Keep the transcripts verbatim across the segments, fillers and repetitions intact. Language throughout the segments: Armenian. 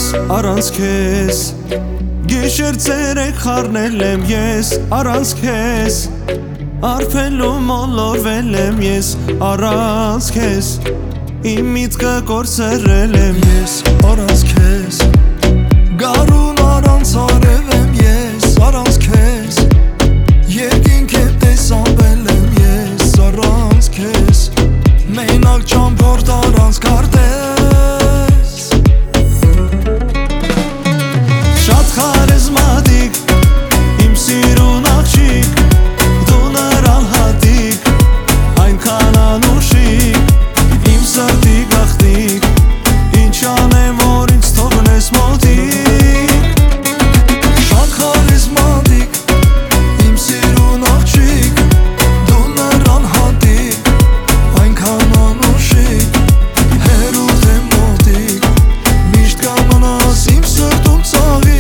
Առանց քեզ գիշեր ցերեկ խառնել եմ ես Առանց քեզ արփելու մոլորվել եմ ես Առանց քեզ իմ միտքը կորցրել եմ ես Առանց քեզ գարուն առանց արև եմ ես Առանց քեզ երկինք եմ տեսանվել եմ ես Առանց քեզ մենակ ճամփորդ առանց քարտեզ Շատ խարիզմատիկ իմ սիրուն աղջիկ Դու նրան հատիկ այնքան անուշիկ Իմ սրտի գաղտնիք Ինչ անեմ որ ինձ թողնես մոտիկ Շատ խարիզմատիկ իմ սիրուն աղջիկ Դու նրան հատիկ այնքան անուշիկ Հերուտ եմ մոտիկ Միշտ կամնաս իմ սրտում ծաղիկ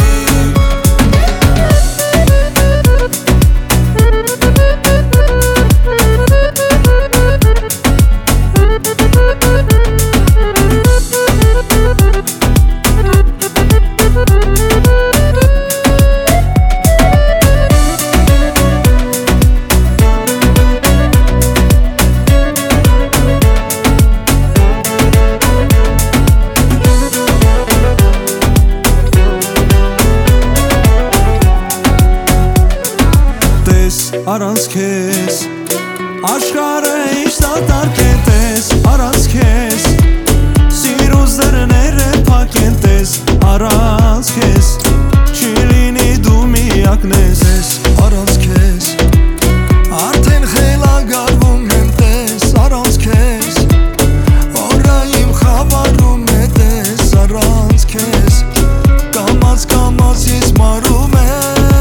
Առանց քեզ աշխարհը ինչ դատարկ է տես Առանց քեզ սիրուս դռները փակ են տես Առանց քեզ չի լինի դու միակն ես Առանց քեզ արդեն խելագարվում եմ տես Առանց քեզ օրը իմ խավարում է տես Առանց քեզ կամաց կամաց ես մարում եմ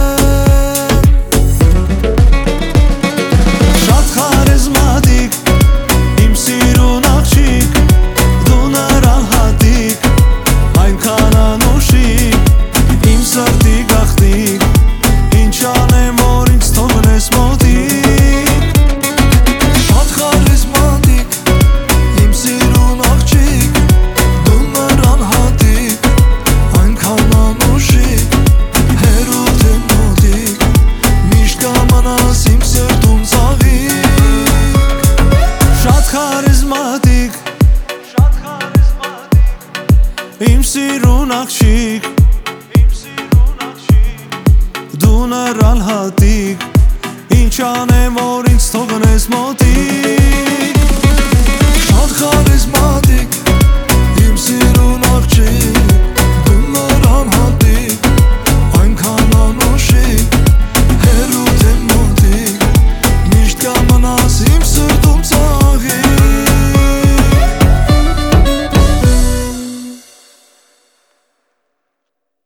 Իմ սիրուն աղջիկ Դու նրան հատիկ Ինչ անեմ որ ինձ թողնես մոտիկ